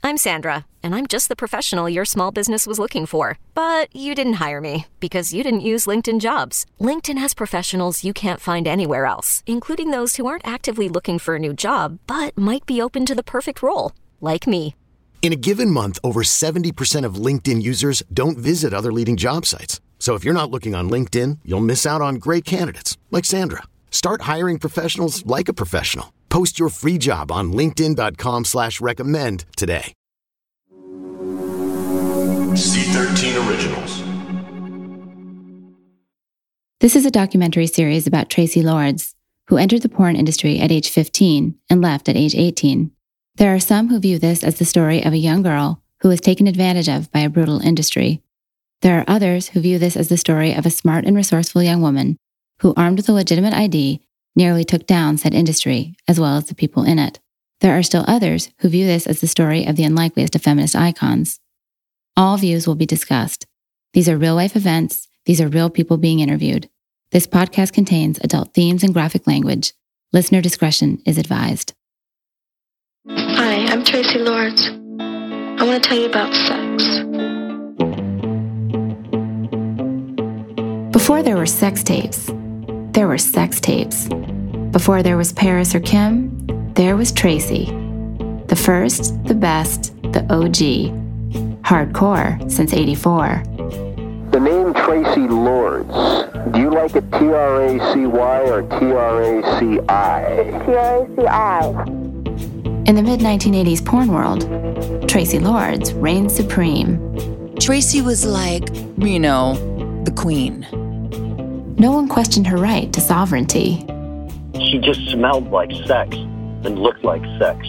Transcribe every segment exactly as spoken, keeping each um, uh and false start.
I'm Sandra, and I'm just the professional your small business was looking for. But you didn't hire me because you didn't use LinkedIn Jobs. LinkedIn has professionals you can't find anywhere else, including those who aren't actively looking for a new job, but might be open to the perfect role, like me. In a given month, over seventy percent of LinkedIn users don't visit other leading job sites. So if you're not looking on LinkedIn, you'll miss out on great candidates like Sandra. Start hiring professionals like a professional. Post your free job on linkedin.com slash recommend today. C thirteen Originals. This is a documentary series about Traci Lords, who entered the porn industry at age fifteen and left at age eighteen. There are some who view this as the story of a young girl who was taken advantage of by a brutal industry. There are others who view this as the story of a smart and resourceful young woman who, armed with a legitimate I D, nearly took down said industry, as well as the people in it. There are still others who view this as the story of the unlikeliest of feminist icons. All views will be discussed. These are real-life events. These are real people being interviewed. This podcast contains adult themes and graphic language. Listener discretion is advised. Hi, I'm Traci Lords. I want to tell you about sex. Before there were sex tapes, there were sex tapes. Before there was Paris or Kim, there was Traci. The first, the best, the O G. Hardcore since eighty-four. The name Traci Lords, do you like it T R A C Y or T R A C I? T R A C I. In the mid nineteen eighties porn world, Traci Lords reigned supreme. Traci was like, you know, the queen. No one questioned her right to sovereignty. She just smelled like sex and looked like sex.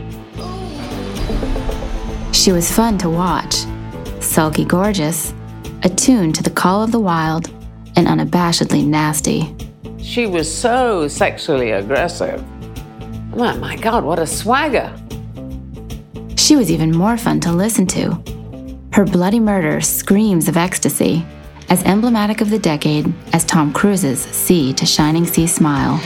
She was fun to watch, sulky gorgeous, attuned to the call of the wild, and unabashedly nasty. She was so sexually aggressive. Oh my God, what a swagger. She was even more fun to listen to. Her bloody murder screams of ecstasy, as emblematic of the decade as Tom Cruise's Sea to Shining Sea smile.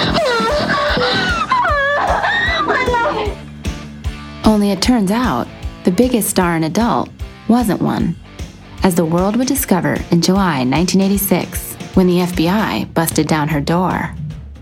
Only it turns out, the biggest star in adult wasn't one, as the world would discover in July nineteen eighty-six, when the F B I busted down her door.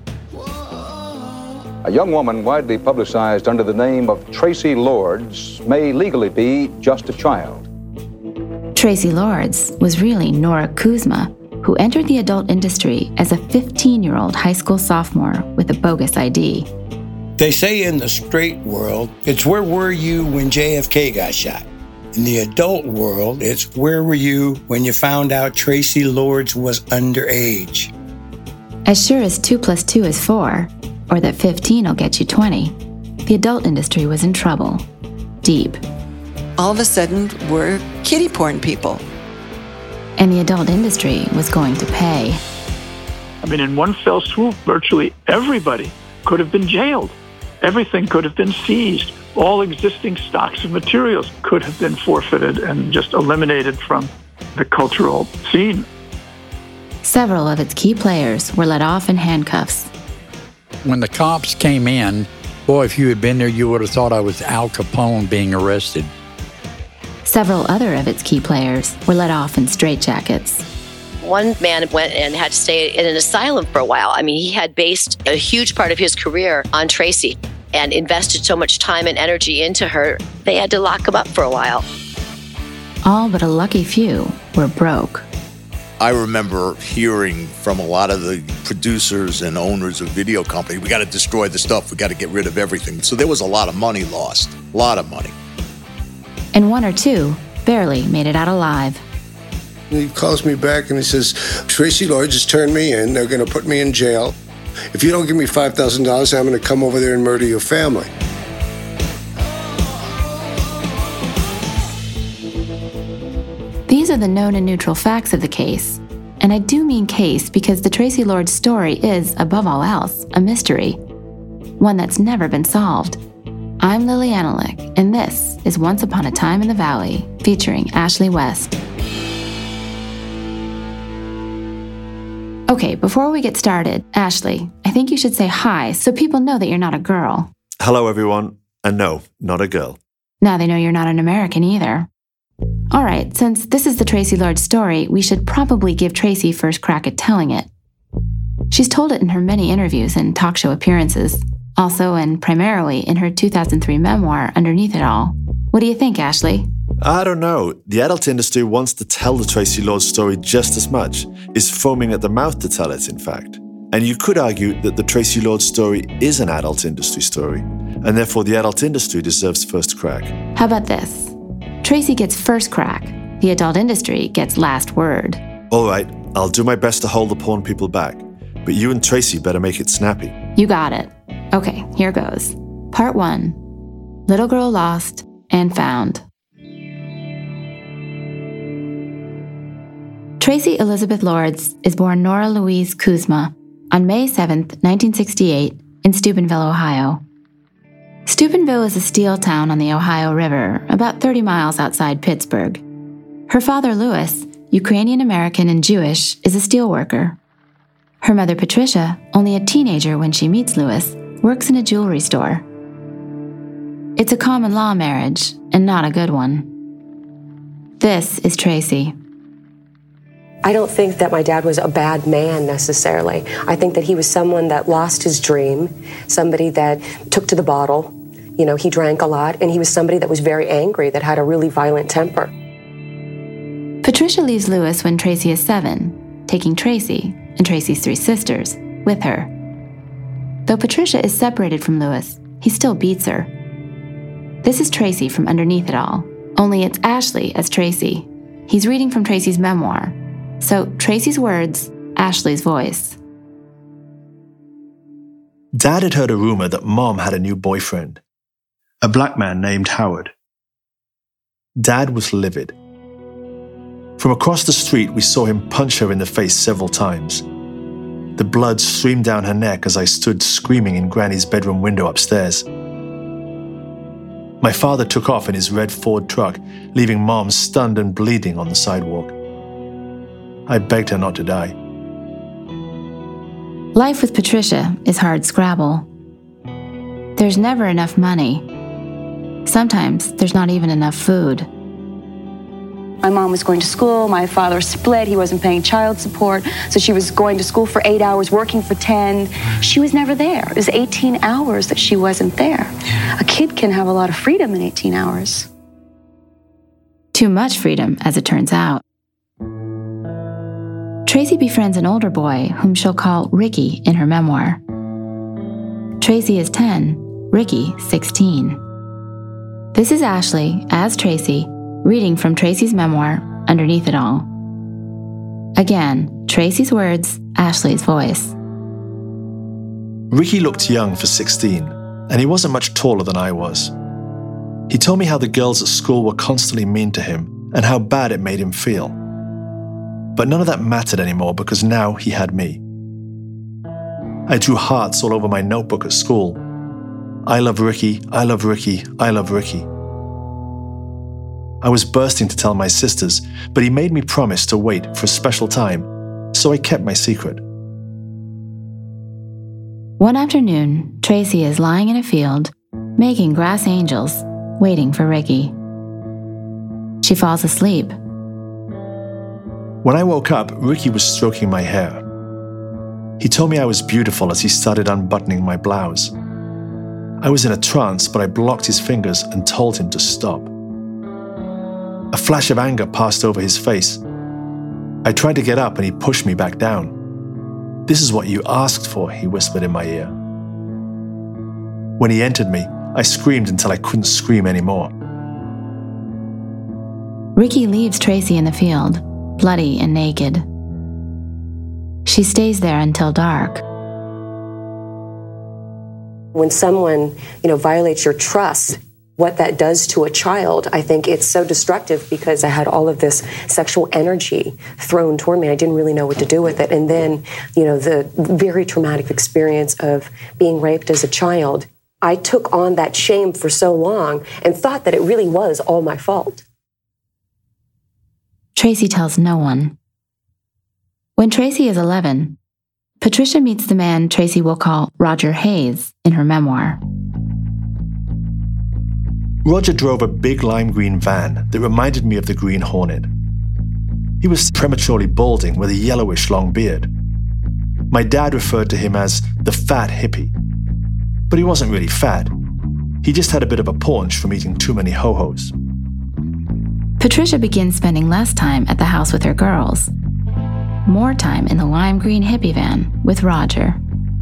A young woman widely publicized under the name of Traci Lords may legally be just a child. Traci Lords was really Nora Kuzma, who entered the adult industry as a fifteen-year-old high school sophomore with a bogus I D. They say in the straight world, it's where were you when J F K got shot? In the adult world, it's where were you when you found out Traci Lords was underage? As sure as two plus two is four, or that fifteen will get you twenty, the adult industry was in trouble. Deep. All of a sudden, we're kiddie porn people. And the adult industry was going to pay. I mean, in one fell swoop, virtually everybody could have been jailed. Everything could have been seized. All existing stocks of materials could have been forfeited and just eliminated from the cultural scene. Several of its key players were let off in handcuffs. When the cops came in, boy, if you had been there, you would have thought I was Al Capone being arrested. Several other of its key players were let off in straitjackets. One man went and had to stay in an asylum for a while. I mean, he had based a huge part of his career on Traci and invested so much time and energy into her, they had to lock him up for a while. All but a lucky few were broke. I remember hearing from a lot of the producers and owners of video companies, we got to destroy the stuff, we got to get rid of everything. So there was a lot of money lost, a lot of money. And one or two barely made it out alive. He calls me back and he says, Traci Lords just turned me in. They're going to put me in jail. If you don't give me five thousand dollars, I'm going to come over there and murder your family. These are the known and neutral facts of the case. And I do mean case because the Traci Lords story is, above all else, a mystery. One that's never been solved. I'm Lily Analik, and this is Once Upon a Time in the Valley, featuring Ashley West. Okay, before we get started, Ashley, I think you should say hi so people know that you're not a girl. Hello, everyone. And no, not a girl. Now they know you're not an American either. All right, since this is the Traci Lords story, we should probably give Traci first crack at telling it. She's told it in her many interviews and talk show appearances, also and primarily in her two thousand three memoir, Underneath It All. What do you think, Ashley? I don't know. The adult industry wants to tell the Traci Lords story just as much, is foaming at the mouth to tell it, in fact. And you could argue that the Traci Lords story is an adult industry story, and therefore the adult industry deserves first crack. How about this? Traci gets first crack. The adult industry gets last word. All right, I'll do my best to hold the porn people back, but you and Traci better make it snappy. You got it. Okay, here goes. Part one. Little girl lost and found. Traci Elizabeth Lords is born Nora Louise Kuzma on May seventh, nineteen sixty-eight, in Steubenville, Ohio. Steubenville is a steel town on the Ohio River, about thirty miles outside Pittsburgh. Her father, Louis, Ukrainian-American and Jewish, is a steel worker. Her mother, Patricia, only a teenager when she meets Louis, works in a jewelry store. It's a common law marriage, and not a good one. This is Traci. I don't think that my dad was a bad man necessarily. I think that he was someone that lost his dream, somebody that took to the bottle. You know, he drank a lot, and he was somebody that was very angry, that had a really violent temper. Patricia leaves Louis when Traci is seven, taking Traci and Traci's three sisters with her. Though Patricia is separated from Louis, he still beats her. This is Traci from Underneath It All, only it's Ashley as Traci. He's reading from Traci's memoir. So, Traci's words, Ashley's voice. Dad had heard a rumor that Mom had a new boyfriend, a black man named Howard. Dad was livid. From across the street, we saw him punch her in the face several times. The blood streamed down her neck as I stood screaming in Granny's bedroom window upstairs. My father took off in his red Ford truck, leaving Mom stunned and bleeding on the sidewalk. I begged her not to die. Life with Patricia is hard scrabble. There's never enough money. Sometimes there's not even enough food. My mom was going to school, my father split, he wasn't paying child support, so she was going to school for eight hours, working for ten. She was never there. It was eighteen hours that she wasn't there. A kid can have a lot of freedom in eighteen hours. Too much freedom, as it turns out. Traci befriends an older boy whom she'll call Ricky in her memoir. Traci is ten, Ricky sixteen. This is Ashley, as Traci, reading from Traci's memoir, Underneath It All. Again, Traci's words, Ashley's voice. Ricky looked young for sixteen, and he wasn't much taller than I was. He told me how the girls at school were constantly mean to him and how bad it made him feel. But none of that mattered anymore because now he had me. I drew hearts all over my notebook at school. I love Ricky, I love Ricky, I love Ricky. I was bursting to tell my sisters, but he made me promise to wait for a special time, so I kept my secret. One afternoon, Traci is lying in a field, making grass angels, waiting for Ricky. She falls asleep. When I woke up, Ricky was stroking my hair. He told me I was beautiful as he started unbuttoning my blouse. I was in a trance, but I blocked his fingers and told him to stop. A flash of anger passed over his face. I tried to get up and he pushed me back down. "This is what you asked for," he whispered in my ear. When he entered me, I screamed until I couldn't scream anymore. Ricky leaves Traci in the field, bloody and naked. She stays there until dark. When someone, you know, violates your trust, what that does to a child, I think it's so destructive because I had all of this sexual energy thrown toward me. I didn't really know what to do with it. And then, you know, the very traumatic experience of being raped as a child, I took on that shame for so long and thought that it really was all my fault. Traci tells no one. When Traci is eleven, Patricia meets the man Traci will call Roger Hayes in her memoir. Roger drove a big lime green van that reminded me of the Green Hornet. He was prematurely balding with a yellowish long beard. My dad referred to him as the fat hippie. But he wasn't really fat. He just had a bit of a paunch from eating too many ho-hos. Patricia begins spending less time at the house with her girls. More time in the lime green hippie van with Roger.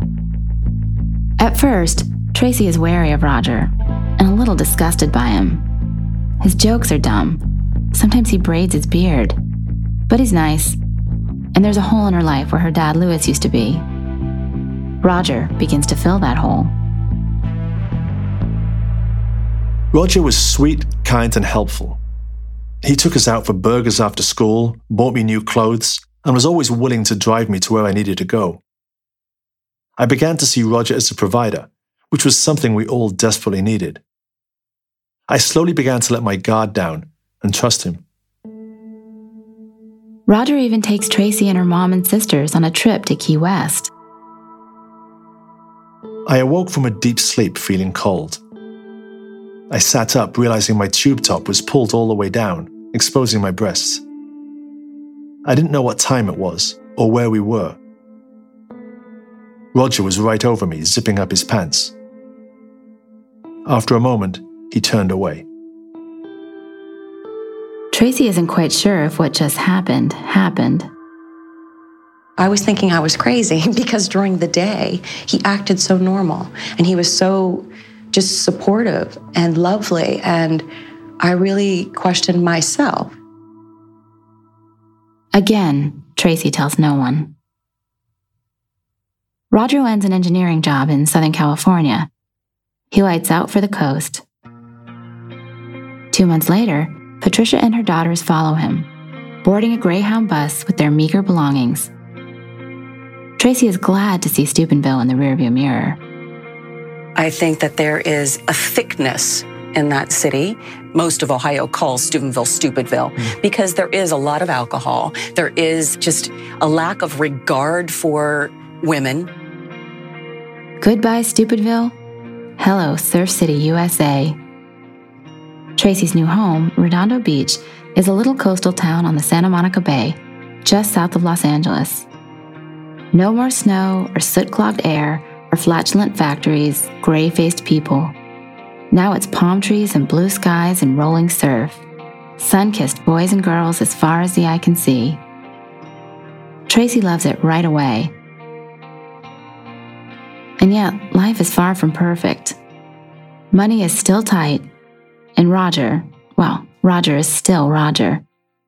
At first, Tracy is wary of Roger and a little disgusted by him. His jokes are dumb. Sometimes he braids his beard. But he's nice. And there's a hole in her life where her dad Louis used to be. Roger begins to fill that hole. Roger was sweet, kind, and helpful. He took us out for burgers after school, bought me new clothes, and was always willing to drive me to where I needed to go. I began to see Roger as a provider, which was something we all desperately needed. I slowly began to let my guard down and trust him. Roger even takes Tracy and her mom and sisters on a trip to Key West. I awoke from a deep sleep feeling cold. I sat up, realizing my tube top was pulled all the way down, exposing my breasts. I didn't know what time it was or where we were. Roger was right over me, zipping up his pants. After a moment, he turned away. Tracy isn't quite sure if what just happened, happened. I was thinking I was crazy because during the day, he acted so normal and he was so just supportive and lovely, and I really questioned myself. Again, Tracy tells no one. Roger lands an engineering job in Southern California. He lights out for the coast. Two months later, Patricia and her daughters follow him, boarding a Greyhound bus with their meager belongings. Tracy is glad to see Steubenville in the rearview mirror. I think that there is a thickness in that city. Most of Ohio calls Steubenville Stupidville mm. because there is a lot of alcohol. There is just a lack of regard for women. Goodbye, Stupidville. Hello, Surf City, U S A. Tracy's new home, Redondo Beach, is a little coastal town on the Santa Monica Bay, just south of Los Angeles. No more snow or soot-clogged air or flatulent factories, gray-faced people. Now it's palm trees and blue skies and rolling surf. Sun-kissed boys and girls as far as the eye can see. Tracy loves it right away. And yet, life is far from perfect. Money is still tight, and Roger, well, Roger is still Roger.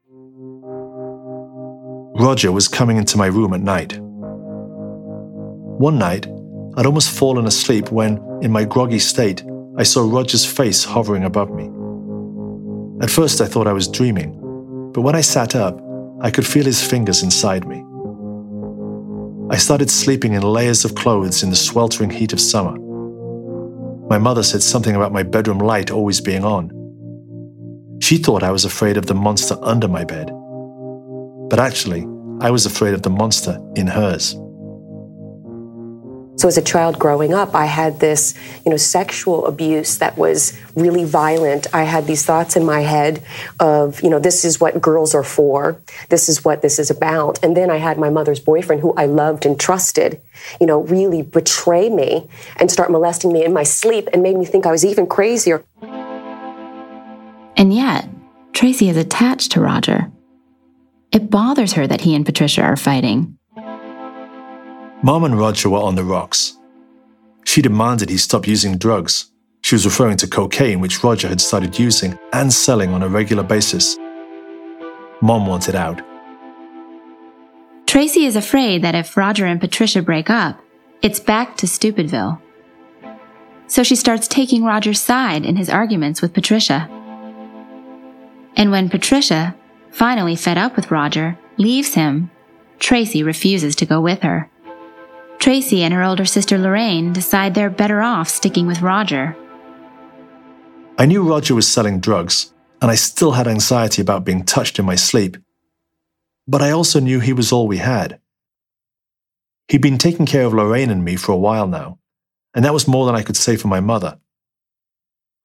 Roger was coming into my room at night. One night, I'd almost fallen asleep when, in my groggy state, I saw Roger's face hovering above me. At first, I thought I was dreaming, but when I sat up, I could feel his fingers inside me. I started sleeping in layers of clothes in the sweltering heat of summer. My mother said something about my bedroom light always being on. She thought I was afraid of the monster under my bed. But actually, I was afraid of the monster in hers. So as a child growing up, I had this, you know, sexual abuse that was really violent. I had these thoughts in my head of, you know, this is what girls are for. This is what this is about. And then I had my mother's boyfriend, who I loved and trusted, you know, really betray me and start molesting me in my sleep and made me think I was even crazier. And yet, Tracy is attached to Roger. It bothers her that he and Patricia are fighting. Mom and Roger were on the rocks. She demanded he stop using drugs. She was referring to cocaine, which Roger had started using and selling on a regular basis. Mom wanted out. Tracy is afraid that if Roger and Patricia break up, it's back to Stupidville. So she starts taking Roger's side in his arguments with Patricia. And when Patricia, finally fed up with Roger, leaves him, Tracy refuses to go with her. Tracy and her older sister Lorraine decide they're better off sticking with Roger. I knew Roger was selling drugs, and I still had anxiety about being touched in my sleep. But I also knew he was all we had. He'd been taking care of Lorraine and me for a while now, and that was more than I could say for my mother.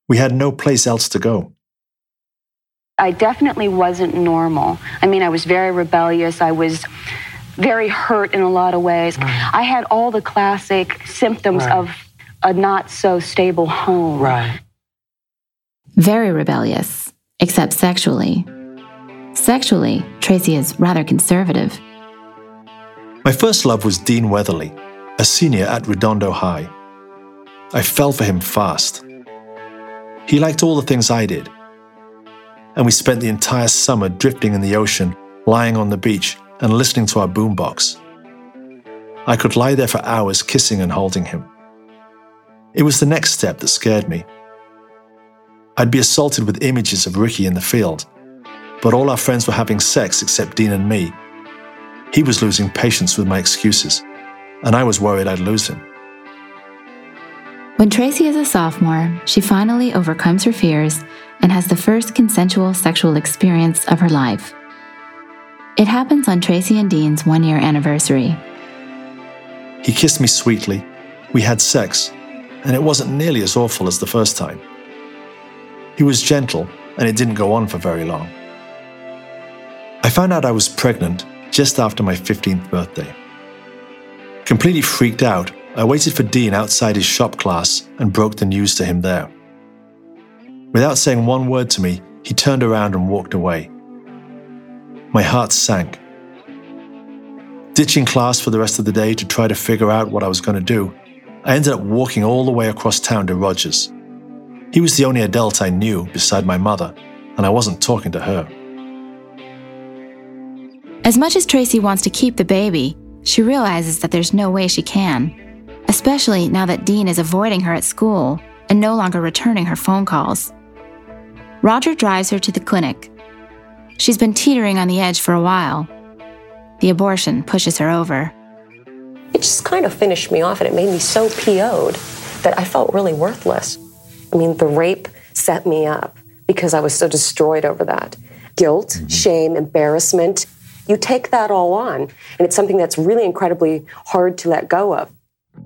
We had no place else to go. I definitely wasn't normal. I mean, I was very rebellious. I was very hurt in a lot of ways. Right. I had all the classic symptoms right. of a not so stable home. Right. Very rebellious, except sexually. Sexually, Tracy is rather conservative. My first love was Dean Weatherly, a senior at Redondo High. I fell for him fast. He liked all the things I did. And we spent the entire summer drifting in the ocean, lying on the beach, and listening to our boombox. I could lie there for hours kissing and holding him. It was the next step that scared me. I'd be assaulted with images of Ricky in the field, but all our friends were having sex except Dean and me. He was losing patience with my excuses, and I was worried I'd lose him. When Tracy is a sophomore, she finally overcomes her fears and has the first consensual sexual experience of her life. It happens on Tracy and Dean's one-year anniversary. He kissed me sweetly, we had sex, and it wasn't nearly as awful as the first time. He was gentle, and it didn't go on for very long. I found out I was pregnant just after my fifteenth birthday. Completely freaked out, I waited for Dean outside his shop class and broke the news to him there. Without saying one word to me, he turned around and walked away. My heart sank. Ditching class for the rest of the day to try to figure out what I was going to do, I ended up walking all the way across town to Rogers. He was the only adult I knew beside my mother, and I wasn't talking to her. As much as Tracy wants to keep the baby, she realizes that there's no way she can, especially now that Dean is avoiding her at school and no longer returning her phone calls. Roger drives her to the clinic. She's been teetering on the edge for a while. The abortion pushes her over. It just kind of finished me off, and it made me so P O'd that I felt really worthless. I mean, the rape set me up because I was so destroyed over that. Guilt, mm-hmm. shame, embarrassment. You take that all on, and it's something that's really incredibly hard to let go of.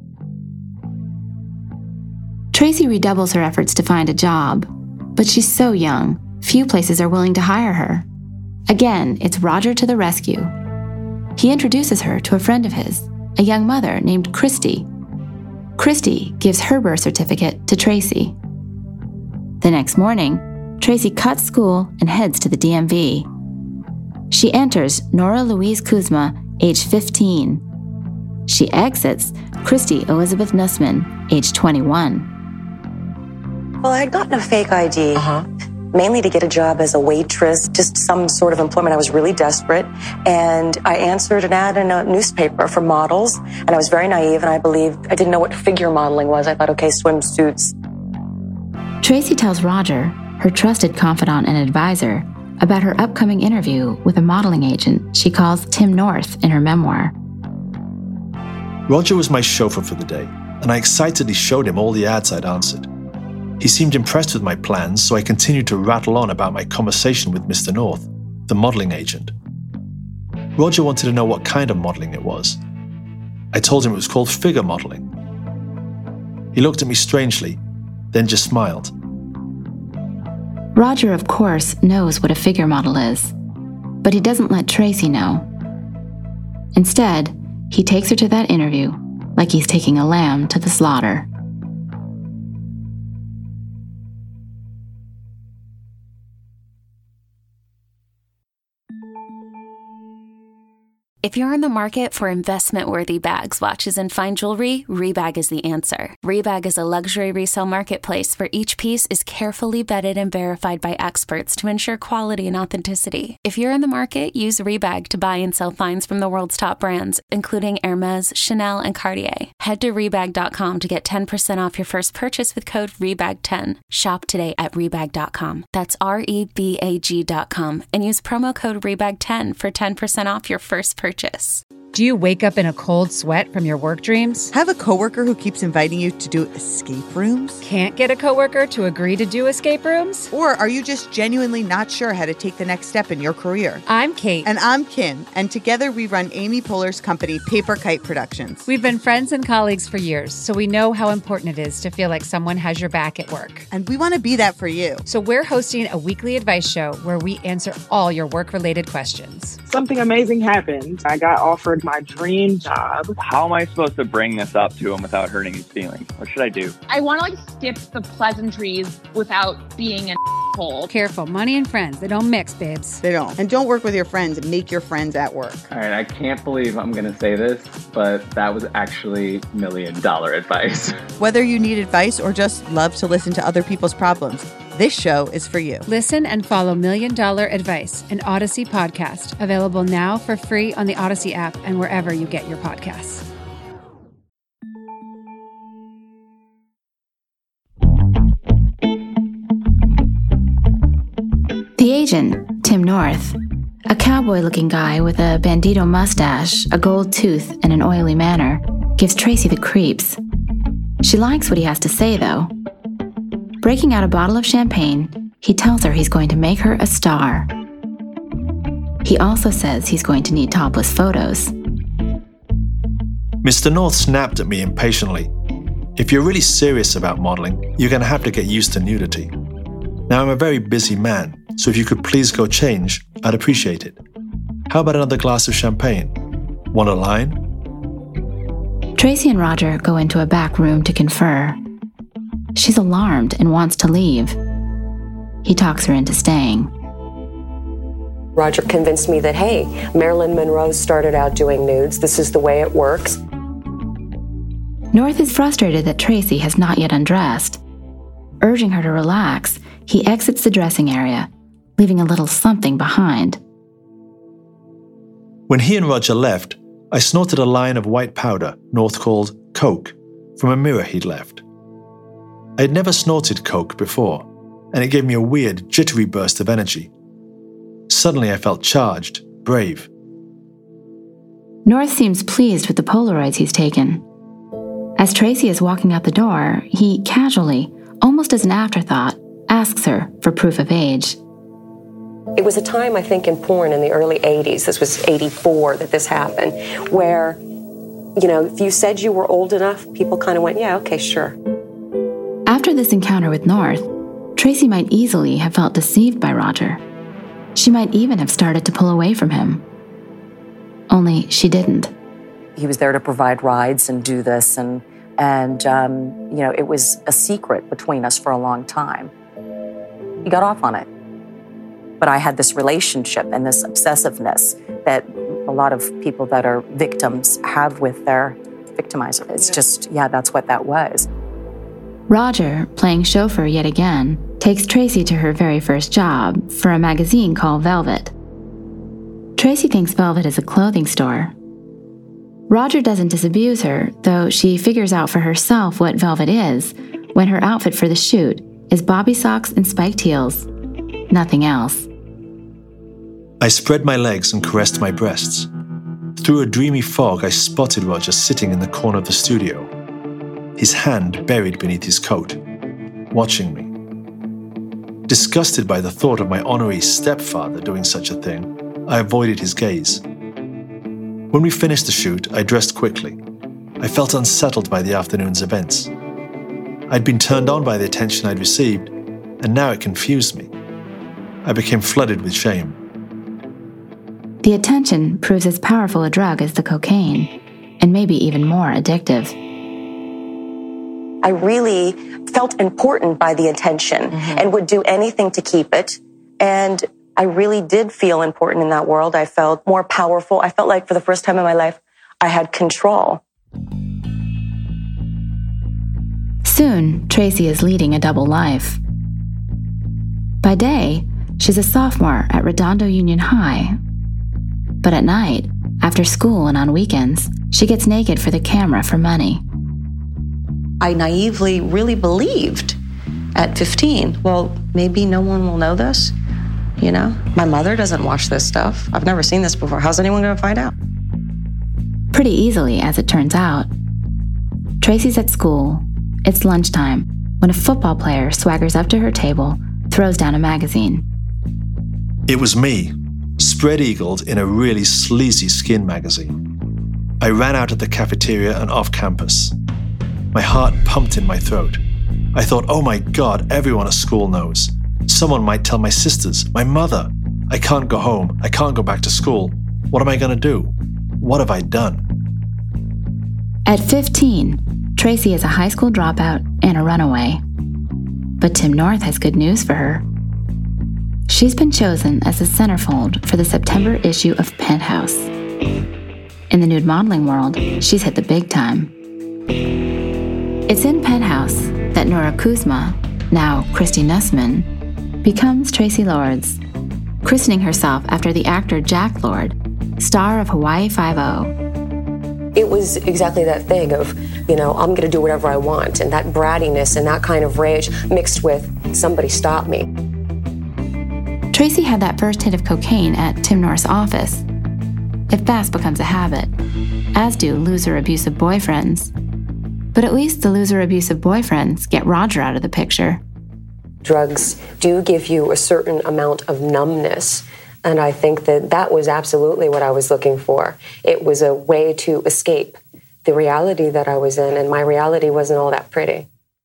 Tracy redoubles her efforts to find a job, but she's so young, few places are willing to hire her. Again, it's Roger to the rescue. He introduces her to a friend of his, a young mother named Christy. Christy gives her birth certificate to Tracy. The next morning, Tracy cuts school and heads to the D M V. She enters Nora Louise Kuzma, age fifteen. She exits Christy Elizabeth Nussman, age twenty-one. Well, I had gotten a fake I D, uh-huh. mainly to get a job as a waitress, just some sort of employment. I was really desperate, and I answered an ad in a newspaper for models, and I was very naive, and I believed, I didn't know what figure modeling was. I thought, okay, swimsuits. Tracy tells Roger, her trusted confidant and advisor, about her upcoming interview with a modeling agent she calls Tim North in her memoir. Roger was my chauffeur for the day, and I excitedly showed him all the ads I'd answered. He seemed impressed with my plans, so I continued to rattle on about my conversation with Mister North, the modeling agent. Roger wanted to know what kind of modeling it was. I told him it was called figure modeling. He looked at me strangely, then just smiled. Roger, of course, knows what a figure model is, but he doesn't let Tracy know. Instead, he takes her to that interview like he's taking a lamb to the slaughter. If you're in the market for investment-worthy bags, watches, and fine jewelry, Rebag is the answer. Rebag is a luxury resale marketplace where each piece is carefully vetted and verified by experts to ensure quality and authenticity. If you're in the market, use Rebag to buy and sell finds from the world's top brands, including Hermes, Chanel, and Cartier. Head to Rebag dot com to get ten percent off your first purchase with code Rebag ten. Shop today at Rebag dot com. That's R E B A G dot com. And use promo code Rebag ten for ten percent off your first purchase. Purchase. Do you wake up in a cold sweat from your work dreams? Have a coworker who keeps inviting you to do escape rooms? Can't get a coworker to agree to do escape rooms? Or are you just genuinely not sure how to take the next step in your career? I'm Kate. And I'm Kim. And together we run Amy Poehler's company, Paper Kite Productions. We've been friends and colleagues for years, so we know how important it is to feel like someone has your back at work. And we want to be that for you. So we're hosting a weekly advice show where we answer all your work-related questions. Something amazing happened. I got offered my dream job. How am I supposed to bring this up to him without hurting his feelings? What should I do? I want to like skip the pleasantries without being an asshole. Careful, money and friends, they don't mix, babes. They don't. And don't work with your friends and make your friends at work. All right, I can't believe I'm going to say this, but that was actually million dollar advice. Whether you need advice or just love to listen to other people's problems, this show is for you. Listen and follow Million Dollar Advice, an Odyssey podcast, available now for free on the Odyssey app and wherever you get your podcasts. The agent, Tim North, a cowboy-looking guy with a bandito mustache, a gold tooth, and an oily manner, gives Tracy the creeps. She likes what he has to say, though. Breaking out a bottle of champagne, he tells her he's going to make her a star. He also says he's going to need topless photos. Mister North snapped at me impatiently. If you're really serious about modeling, you're going to have to get used to nudity. Now, I'm a very busy man, so if you could please go change, I'd appreciate it. How about another glass of champagne? Want a line? Tracy and Roger go into a back room to confer. She's alarmed and wants to leave. He talks her into staying. Roger convinced me that, hey, Marilyn Monroe started out doing nudes. This is the way it works. North is frustrated that Tracy has not yet undressed. Urging her to relax, he exits the dressing area, leaving a little something behind. When he and Roger left, I snorted a line of white powder North called Coke from a mirror he'd left. I'd never snorted Coke before, and it gave me a weird, jittery burst of energy. Suddenly I felt charged, brave. North seems pleased with the Polaroids he's taken. As Tracy is walking out the door, he casually, almost as an afterthought, asks her for proof of age. It was a time, I think, in porn in the early eighties, this was eighty-four that this happened, where, you know, if you said you were old enough, people kind of went, yeah, okay, sure. After this encounter with North, Tracy might easily have felt deceived by Roger. She might even have started to pull away from him. Only she didn't. He was there to provide rides and do this, and, and um, you know, it was a secret between us for a long time. He got off on it. But I had this relationship and this obsessiveness that a lot of people that are victims have with their victimizer. It's just, yeah, that's what that was. Roger, playing chauffeur yet again, takes Tracy to her very first job for a magazine called Velvet. Tracy thinks Velvet is a clothing store. Roger doesn't disabuse her, though she figures out for herself what Velvet is when her outfit for the shoot is bobby socks and spiked heels. Nothing else. I spread my legs and caressed my breasts. Through a dreamy fog, I spotted Roger sitting in the corner of the studio, his hand buried beneath his coat, watching me. Disgusted by the thought of my honorary stepfather doing such a thing, I avoided his gaze. When we finished the shoot, I dressed quickly. I felt unsettled by the afternoon's events. I'd been turned on by the attention I'd received, and now it confused me. I became flooded with shame. The attention proves as powerful a drug as the cocaine, and maybe even more addictive. I really felt important by the attention mm-hmm. and would do anything to keep it. And I really did feel important in that world. I felt more powerful. I felt like for the first time in my life, I had control. Soon, Tracy is leading a double life. By day, she's a sophomore at Redondo Union High. But at night, after school and on weekends, she gets naked for the camera for money. I naively really believed at fifteen, well, maybe no one will know this, you know? My mother doesn't watch this stuff. I've never seen this before. How's anyone gonna find out? Pretty easily, as it turns out. Tracy's at school. It's lunchtime when a football player swaggers up to her table, throws down a magazine. It was me, spread-eagled in a really sleazy skin magazine. I ran out of the cafeteria and off campus. My heart pumped in my throat. I thought, oh my God, everyone at school knows. Someone might tell my sisters, my mother. I can't go home. I can't go back to school. What am I going to do? What have I done? At fifteen, Tracy is a high school dropout and a runaway. But Tim North has good news for her. She's been chosen as the centerfold for the September issue of Penthouse. In the nude modeling world, she's hit the big time. It's in Penthouse that Nora Kuzma, now Christy Nussman, becomes Tracy Lords, christening herself after the actor Jack Lord, star of Hawaii Five-O. It was exactly that thing of, you know, I'm going to do whatever I want, and that brattiness and that kind of rage mixed with somebody stop me. Tracy had that first hit of cocaine at Tim North's office. It fast becomes a habit, as do loser abusive boyfriends. But at least the loser abusive boyfriends get Roger out of the picture. Drugs do give you a certain amount of numbness, and I think that that was absolutely what I was looking for. It was a way to escape the reality that I was in, and my reality wasn't all that pretty.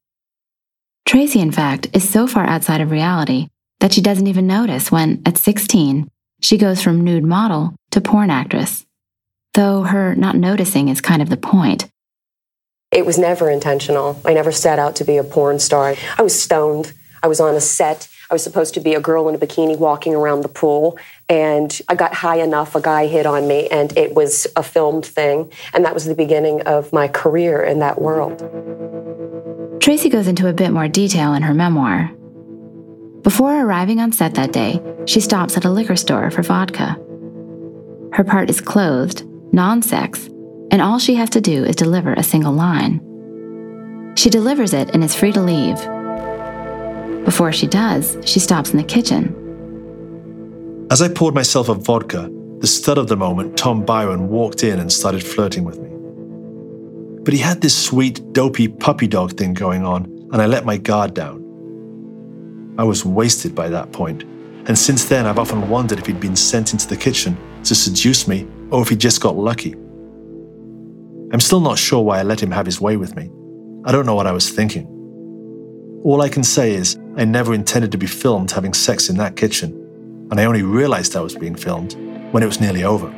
Tracy, in fact, is so far outside of reality that she doesn't even notice when, at sixteen, she goes from nude model to porn actress. Though her not noticing is kind of the point. It was never intentional. I never set out to be a porn star. I was stoned. I was on a set. I was supposed to be a girl in a bikini walking around the pool, and I got high enough, a guy hit on me, and it was a filmed thing, and that was the beginning of my career in that world. Tracy goes into a bit more detail in her memoir. Before arriving on set that day, she stops at a liquor store for vodka. Her part is clothed, non-sex, and all she has to do is deliver a single line. She delivers it and is free to leave. Before she does, she stops in the kitchen. As I poured myself a vodka, the stud of the moment, Tom Byron, walked in and started flirting with me. But he had this sweet, dopey puppy dog thing going on, and I let my guard down. I was wasted by that point, and since then I've often wondered if he'd been sent into the kitchen to seduce me, or if he just got lucky. I'm still not sure why I let him have his way with me. I don't know what I was thinking. All I can say is I never intended to be filmed having sex in that kitchen, and I only realized I was being filmed when it was nearly over.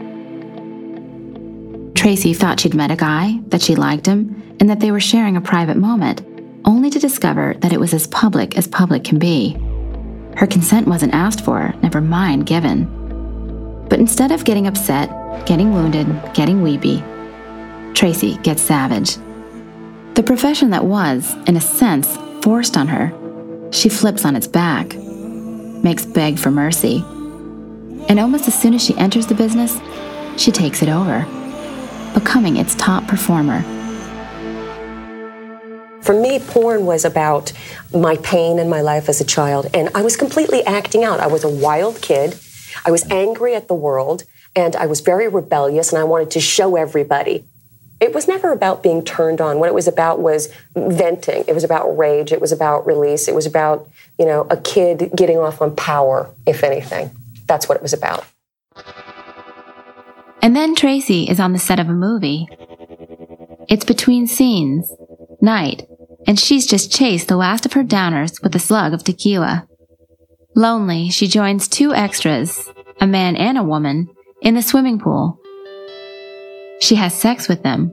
Tracy thought she'd met a guy, that she liked him, and that they were sharing a private moment, only to discover that it was as public as public can be. Her consent wasn't asked for, never mind given. But instead of getting upset, getting wounded, getting weepy, Tracy gets savage. The profession that was, in a sense, forced on her, she flips on its back, makes beg for mercy. And almost as soon as she enters the business, she takes it over, becoming its top performer. For me, porn was about my pain in my life as a child, and I was completely acting out. I was a wild kid. I was angry at the world, and I was very rebellious, and I wanted to show everybody. It was never about being turned on. What it was about was venting. It was about rage. It was about release. It was about, you know, a kid getting off on power, if anything. That's what it was about. And then Tracy is on the set of a movie. It's between scenes, night, and she's just chased the last of her downers with a slug of tequila. Lonely, she joins two extras, a man and a woman, in the swimming pool. She has sex with them.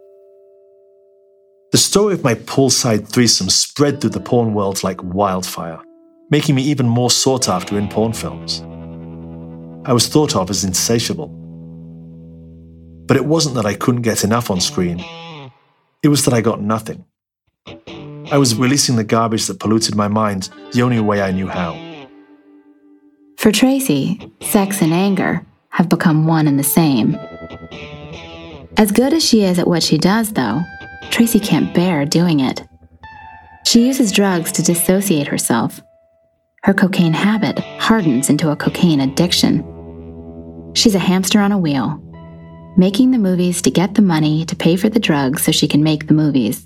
The story of my poolside threesome spread through the porn world like wildfire, making me even more sought after in porn films. I was thought of as insatiable. But it wasn't that I couldn't get enough on screen. It was that I got nothing. I was releasing the garbage that polluted my mind the only way I knew how. For Tracy, sex and anger have become one and the same. As good as she is at what she does, though, Tracy can't bear doing it. She uses drugs to dissociate herself. Her cocaine habit hardens into a cocaine addiction. She's a hamster on a wheel. making the movies to get the money to pay for the drugs so she can make the movies.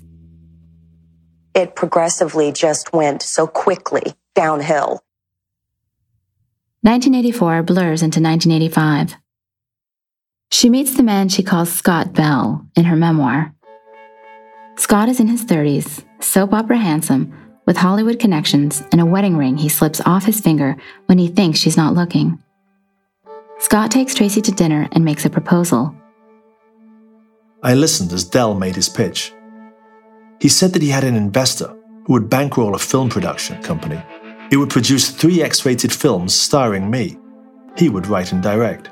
It progressively just went so quickly downhill. nineteen eighty-four blurs into nineteen eighty-five. She meets the man she calls Scott Bell in her memoir. Scott is in his thirties, soap opera handsome, with Hollywood connections and a wedding ring he slips off his finger when he thinks she's not looking. Scott takes Tracy to dinner and makes a proposal. I listened as Dell made his pitch. He said that he had an investor who would bankroll a film production company. It would produce three X-rated films starring me. He would write and direct.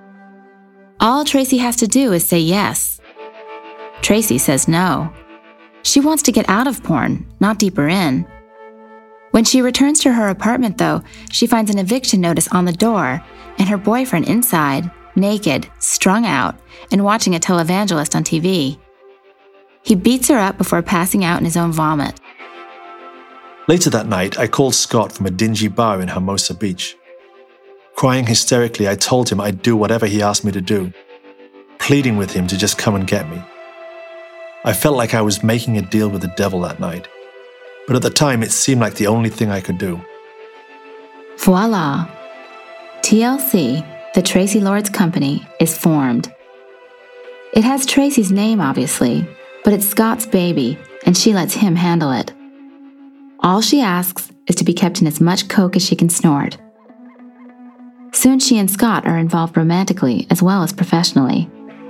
All Tracy has to do is say yes. Tracy says no. She wants to get out of porn, not deeper in. When she returns to her apartment, though, she finds an eviction notice on the door and her boyfriend inside, naked, strung out, and watching a televangelist on T V. He beats her up before passing out in his own vomit. Later that night, I called Scott from a dingy bar in Hermosa Beach. Crying hysterically, I told him I'd do whatever he asked me to do, pleading with him to just come and get me. I felt like I was making a deal with the devil that night, but at the time it seemed like the only thing I could do. Voila! T L C, the Tracy Lords Company, is formed. It has Tracy's name, obviously, but it's Scott's baby, and she lets him handle it. All she asks is to be kept in as much coke as she can snort. Soon she and Scott are involved romantically as well as professionally.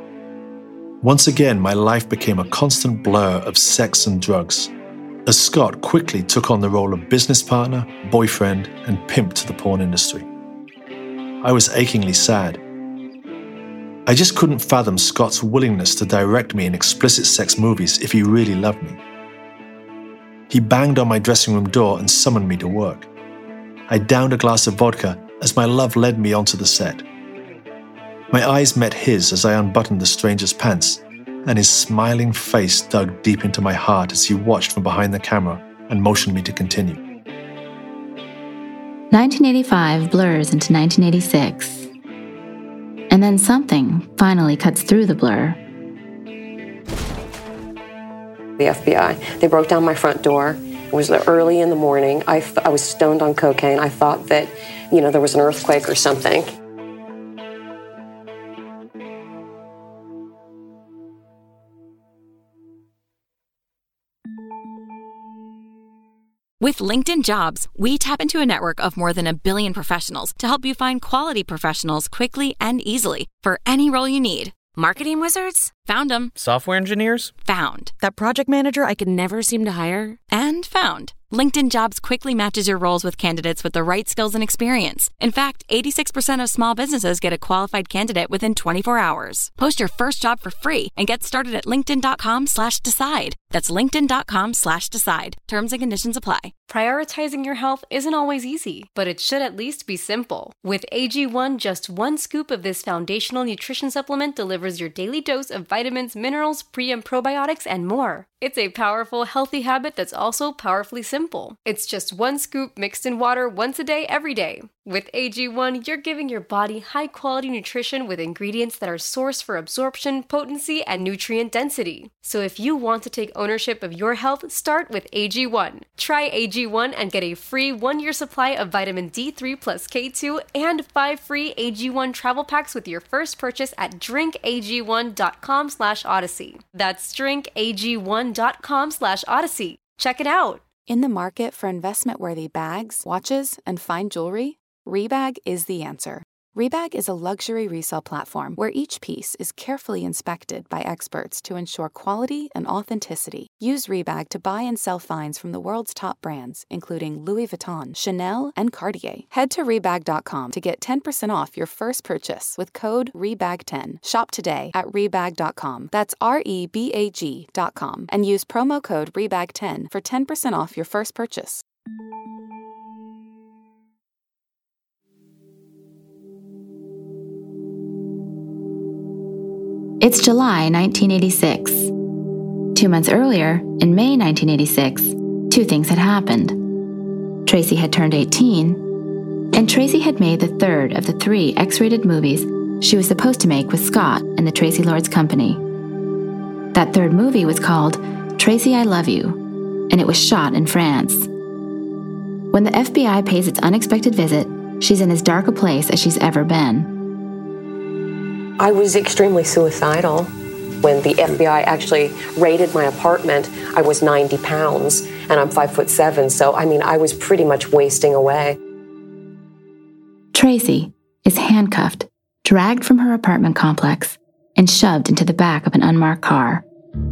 Once again, my life became a constant blur of sex and drugs, as Scott quickly took on the role of business partner, boyfriend, and pimp to the porn industry. I was achingly sad. I just couldn't fathom Scott's willingness to direct me in explicit sex movies if he really loved me. He banged on my dressing room door and summoned me to work. I downed a glass of vodka as my love led me onto the set. My eyes met his as I unbuttoned the stranger's pants, and his smiling face dug deep into my heart as he watched from behind the camera and motioned me to continue. nineteen eighty-five blurs into nineteen eighty-six. And then something finally cuts through the blur. The F B I, they broke down my front door. It was early in the morning. I, th- I was stoned on cocaine. I thought that, you know, there was an earthquake or something. With LinkedIn Jobs, we tap into a network of more than a billion professionals to help you find quality professionals quickly and easily for any role you need. Marketing wizards? Found them. Software engineers? Found. That project manager I could never seem to hire? And found. LinkedIn Jobs quickly matches your roles with candidates with the right skills and experience. In fact, eighty-six percent of small businesses get a qualified candidate within twenty-four hours. Post your first job for free and get started at linkedin.com slash decide. That's linkedin.com slash decide. Terms and conditions apply. Prioritizing your health isn't always easy, but it should at least be simple. With A G one, just one scoop of this foundational nutrition supplement delivers your daily dose of vitamins, minerals, pre- and probiotics, and more. It's a powerful, healthy habit that's also powerfully simple. It's just one scoop mixed in water once a day, every day. With A G one, you're giving your body high-quality nutrition with ingredients that are sourced for absorption, potency, and nutrient density. So if you want to take ownership of your health, start with A G one. Try A G one and get a free one-year supply of vitamin D three plus K two and five free A G one travel packs with your first purchase at drinkag1.com slash odyssey. That's drinkag1.com slash odyssey. Check it out. In the market for investment-worthy bags, watches, and fine jewelry, Rebag is the answer. Rebag is a luxury resale platform where each piece is carefully inspected by experts to ensure quality and authenticity. Use Rebag to buy and sell finds from the world's top brands, including Louis Vuitton, Chanel, and Cartier. Head to Rebag dot com to get ten percent off your first purchase with code Rebag ten. Shop today at Rebag dot com. That's R E B A G dot com. And use promo code Rebag ten for ten percent off your first purchase. It's July nineteen eighty-six. Two months earlier, in May nineteen eighty-six, two things had happened. Tracy had turned eighteen, and Tracy had made the third of the three X-rated movies she was supposed to make with Scott and the Tracy Lords Company. That third movie was called Tracy, I Love You, and it was shot in France. When the F B I pays its unexpected visit, she's in as dark a place as she's ever been. I was extremely suicidal. When the F B I actually raided my apartment, I was ninety pounds, and I'm five foot seven, so I mean, I was pretty much wasting away. Tracy is handcuffed, dragged from her apartment complex, and shoved into the back of an unmarked car.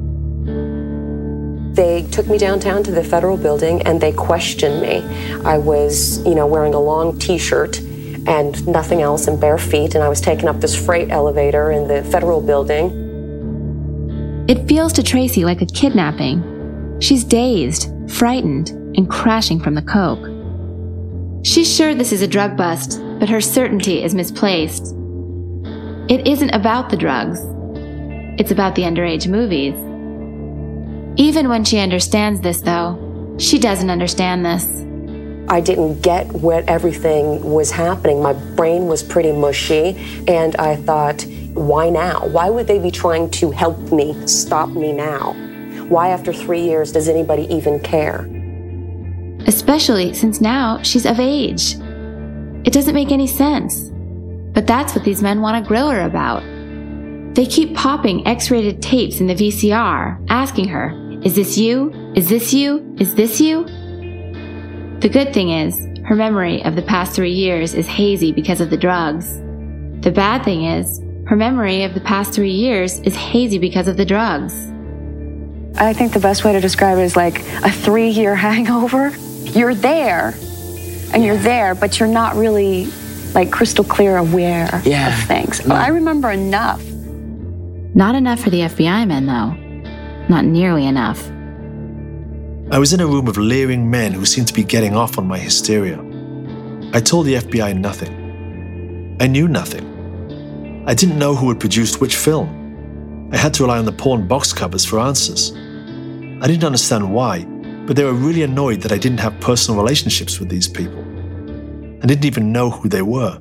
They took me downtown to the federal building and they questioned me. I was, you know, wearing a long t-shirt and nothing else and bare feet, and I was taking up this freight elevator in the federal building. It feels to Tracy like a kidnapping. She's dazed, frightened, and crashing from the coke. She's sure this is a drug bust, but her certainty is misplaced. It isn't about the drugs. It's about the underage movies. Even when she understands this, though, she doesn't understand this. I didn't get what everything was happening. My brain was pretty mushy, and I thought, why now? Why would they be trying to help me, stop me now? Why, after three years, does anybody even care? Especially since now she's of age. It doesn't make any sense. But that's what these men want to grill her about. They keep popping X-rated tapes in the V C R, asking her, is this you? Is this you? Is this you? The good thing is, her memory of the past three years is hazy because of the drugs. The bad thing is, her memory of the past three years is hazy because of the drugs. I think the best way to describe it is like a three-year hangover. You're there, and you're there, but you're not really like crystal clear aware yeah. of things. But I remember enough. Not enough for the F B I men, though. Not nearly enough. I was in a room of leering men who seemed to be getting off on my hysteria. I told the F B I nothing. I knew nothing. I didn't know who had produced which film. I had to rely on the porn box covers for answers. I didn't understand why, but they were really annoyed that I didn't have personal relationships with these people. I didn't even know who they were.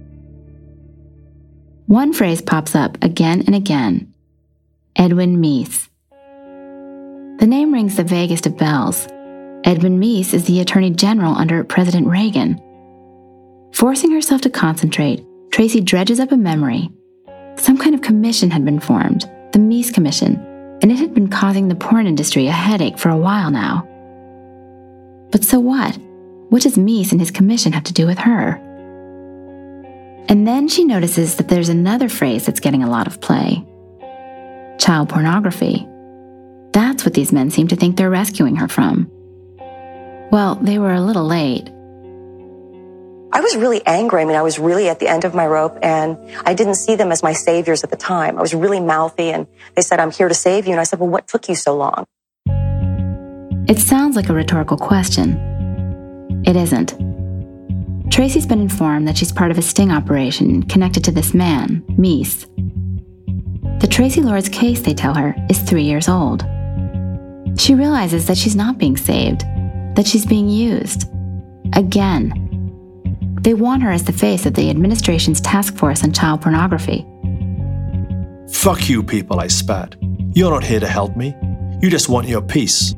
One phrase pops up again and again. Edwin Meese. The name rings the vaguest of bells. Edwin Meese is the Attorney General under President Reagan. Forcing herself to concentrate, Tracy dredges up a memory. Some kind of commission had been formed, the Meese Commission, and it had been causing the porn industry a headache for a while now. But so what? What does Meese and his commission have to do with her? And then she notices that there's another phrase that's getting a lot of play. Child pornography. That's what these men seem to think they're rescuing her from. Well, they were a little late. I was really angry. I mean, I was really at the end of my rope, and I didn't see them as my saviors at the time. I was really mouthy, and they said, I'm here to save you. And I said, well, what took you so long? It sounds like a rhetorical question. It isn't. Tracy's been informed that she's part of a sting operation connected to this man, Meese. The Tracy Lords case, they tell her, is three years old. She realizes that she's not being saved, that she's being used. Again. They want her as the face of the administration's task force on child pornography. Fuck you, people, I spat. You're not here to help me. You just want your piece.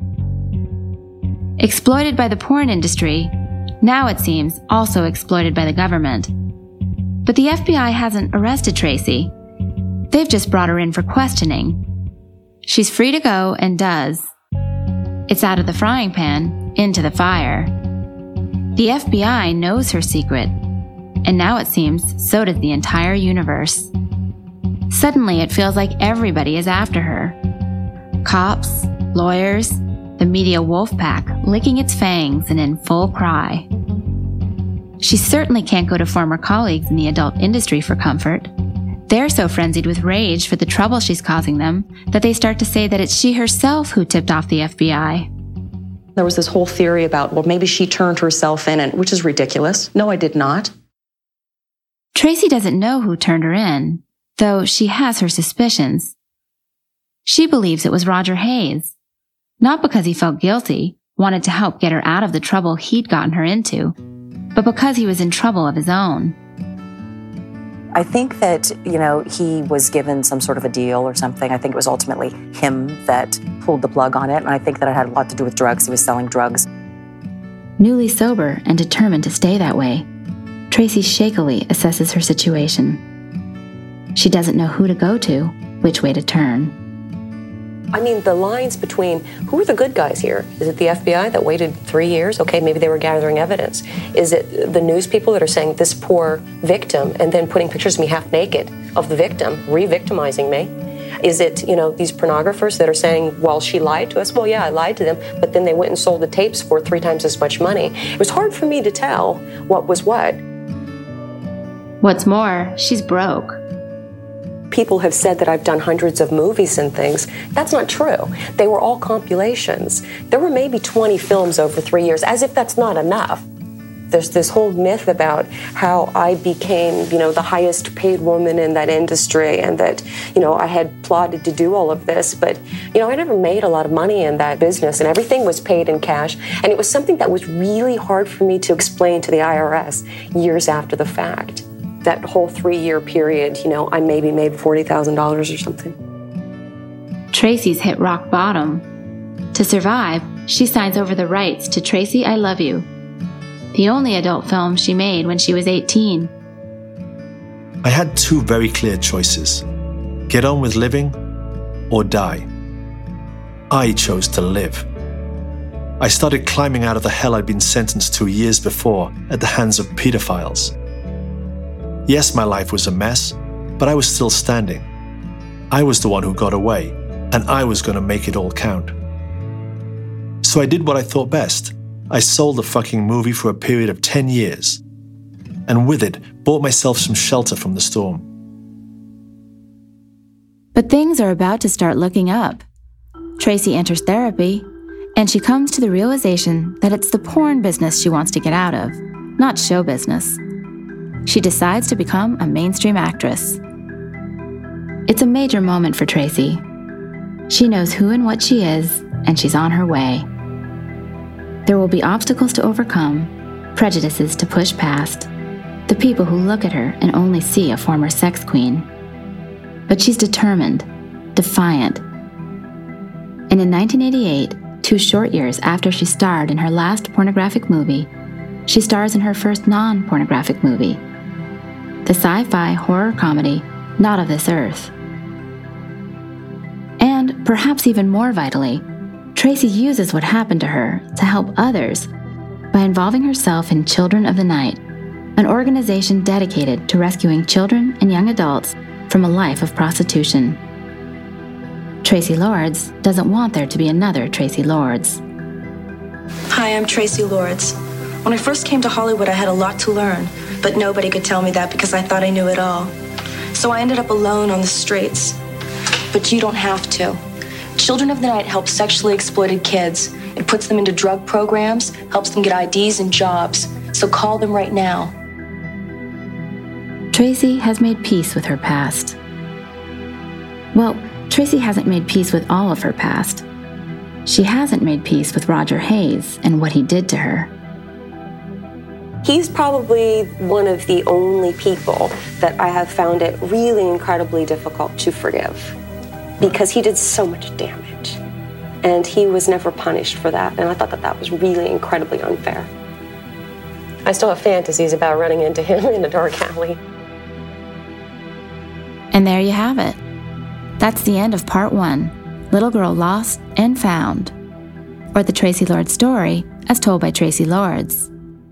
Exploited by the porn industry, now it seems also exploited by the government. But the F B I hasn't arrested Tracy. They've just brought her in for questioning. She's free to go and does. It's out of the frying pan, into the fire. The F B I knows her secret, and now it seems so does the entire universe. Suddenly it feels like everybody is after her. Cops, lawyers, the media wolf pack licking its fangs and in full cry. She certainly can't go to former colleagues in the adult industry for comfort. They're so frenzied with rage for the trouble she's causing them that they start to say that it's she herself who tipped off the F B I. There was this whole theory about, well, maybe she turned herself in, and which is ridiculous. No, I did not. Tracy doesn't know who turned her in, though she has her suspicions. She believes it was Roger Hayes, not because he felt guilty, wanted to help get her out of the trouble he'd gotten her into, but because he was in trouble of his own. I think that, you know, he was given some sort of a deal or something. I think it was ultimately him that pulled the plug on it, and I think that it had a lot to do with drugs. He was selling drugs. Newly sober and determined to stay that way, Tracy shakily assesses her situation. She doesn't know who to go to, which way to turn. I mean, the lines between who are the good guys here? Is it the F B I that waited three years? Okay, maybe they were gathering evidence. Is it the news people that are saying this poor victim and then putting pictures of me half naked of the victim, re-victimizing me? Is it, you know, these pornographers that are saying, well, she lied to us? Well, yeah, I lied to them, but then they went and sold the tapes for three times as much money. It was hard for me to tell what was what. What's more, she's broke. People have said that I've done hundreds of movies and things. That's not true. They were all compilations. There were maybe twenty films over three years, as if that's not enough. There's this whole myth about how I became, you know, the highest paid woman in that industry and that, you know, I had plotted to do all of this. But, you know, I never made a lot of money in that business and everything was paid in cash. And it was something that was really hard for me to explain to the I R S years after the fact. That whole three-year period, you know, I maybe made forty thousand dollars or something. Tracy's hit rock bottom. To survive, she signs over the rights to Tracy I Love You, the only adult film she made when she was eighteen. I had two very clear choices: get on with living or die. I chose to live. I started climbing out of the hell I'd been sentenced to years before at the hands of pedophiles. Yes, my life was a mess, but I was still standing. I was the one who got away, and I was going to make it all count. So I did what I thought best. I sold the fucking movie for a period of ten years, and with it, bought myself some shelter from the storm. But things are about to start looking up. Tracy enters therapy, and she comes to the realization that it's the porn business she wants to get out of, not show business. She decides to become a mainstream actress. It's a major moment for Tracy. She knows who and what she is, and she's on her way. There will be obstacles to overcome, prejudices to push past, the people who look at her and only see a former sex queen. But she's determined, defiant. And in nineteen eighty-eight, two short years after she starred in her last pornographic movie, she stars in her first non-pornographic movie, the sci-fi horror comedy Not of This Earth. And perhaps even more vitally, Tracy uses what happened to her to help others by involving herself in Children of the Night, an organization dedicated to rescuing children and young adults from a life of prostitution. Tracy Lords doesn't want there to be another Tracy Lords. Hi, I'm Tracy Lords. When I first came to Hollywood, I had a lot to learn, but nobody could tell me that because I thought I knew it all. So I ended up alone on the streets. But you don't have to. Children of the Night helps sexually exploited kids. It puts them into drug programs, helps them get I Ds and jobs. So call them right now. Tracy has made peace with her past. Well, Tracy hasn't made peace with all of her past. She hasn't made peace with Roger Hayes and what he did to her. He's probably one of the only people that I have found it really incredibly difficult to forgive because he did so much damage and he was never punished for that. And I thought that that was really incredibly unfair. I still have fantasies about running into him in a dark alley. And there you have it. That's the end of part one, Little Girl Lost and Found, or the Tracy Lords story as told by Tracy Lords.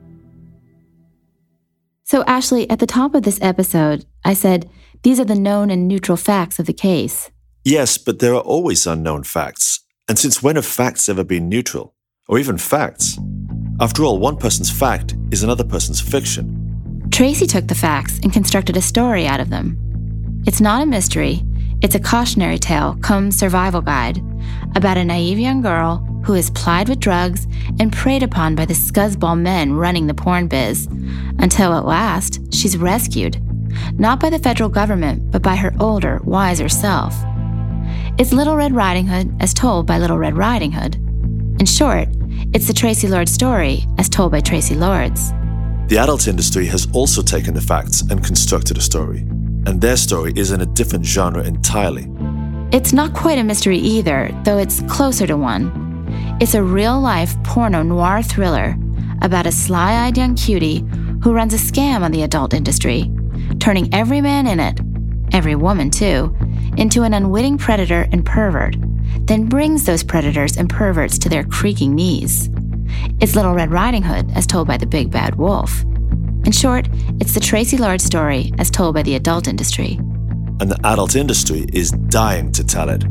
So Ashley, at the top of this episode, I said, these are the known and neutral facts of the case. Yes, but there are always unknown facts. And since when have facts ever been neutral? Or even facts? After all, one person's fact is another person's fiction. Tracy took the facts and constructed a story out of them. It's not a mystery. It's a cautionary tale come survival guide about a naive young girl who is plied with drugs and preyed upon by the scuzzball men running the porn biz, until at last she's rescued, not by the federal government, but by her older, wiser self. It's Little Red Riding Hood as told by Little Red Riding Hood. In short, it's the Tracy Lords story as told by Tracy Lords. The adult industry has also taken the facts and constructed a story, and their story is in a different genre entirely. It's not quite a mystery either, though it's closer to one. It's a real-life porno noir thriller about a sly-eyed young cutie who runs a scam on the adult industry, turning every man in it, every woman too, into an unwitting predator and pervert, then brings those predators and perverts to their creaking knees. It's Little Red Riding Hood as told by the Big Bad Wolf. In short, it's the Traci Lord story as told by the adult industry. And the adult industry is dying to tell it.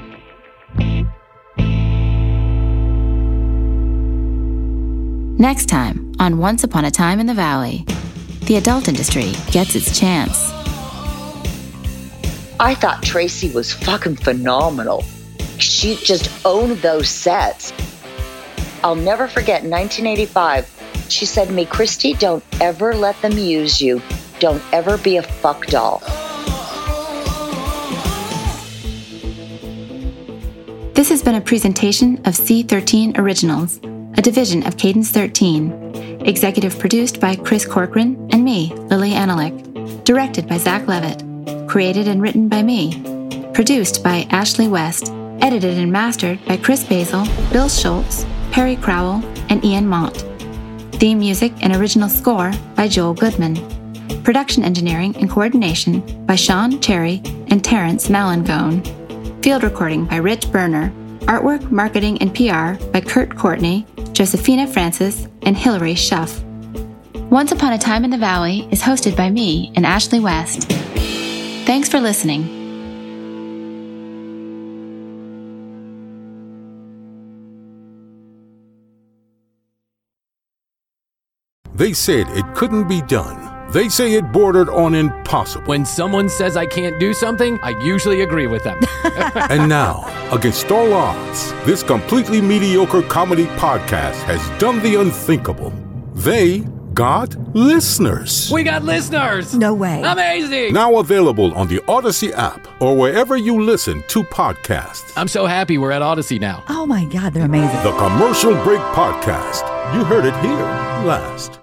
Next time on Once Upon a Time in the Valley, the adult industry gets its chance. I thought Traci was fucking phenomenal. She just owned those sets. I'll never forget nineteen eighty-five. She said to me, Christy, don't ever let them use you. Don't ever be a fuck doll. This has been a presentation of C thirteen Originals, a division of Cadence thirteen, executive produced by Chris Corcoran and me, Lily Analik, directed by Zach Levitt, created and written by me, produced by Ashley West, edited and mastered by Chris Basil, Bill Schultz, Perry Crowell, and Ian Mott. Theme music and original score by Joel Goodman. Production engineering and coordination by Sean Cherry and Terrence Malangone. Field recording by Rich Berner. Artwork, marketing, and P R by Kurt Courtney, Josephina Francis, and Hilary Schuff. Once Upon a Time in the Valley is hosted by me and Ashley West. Thanks for listening. They said it couldn't be done. They say it bordered on impossible. When someone says I can't do something, I usually agree with them. And now, against all odds, this completely mediocre comedy podcast has done the unthinkable. They got listeners. We got listeners! No way. Amazing! Now available on the Odyssey app or wherever you listen to podcasts. I'm so happy we're at Odyssey now. Oh my God, they're amazing. The Commercial Break Podcast. You heard it here last.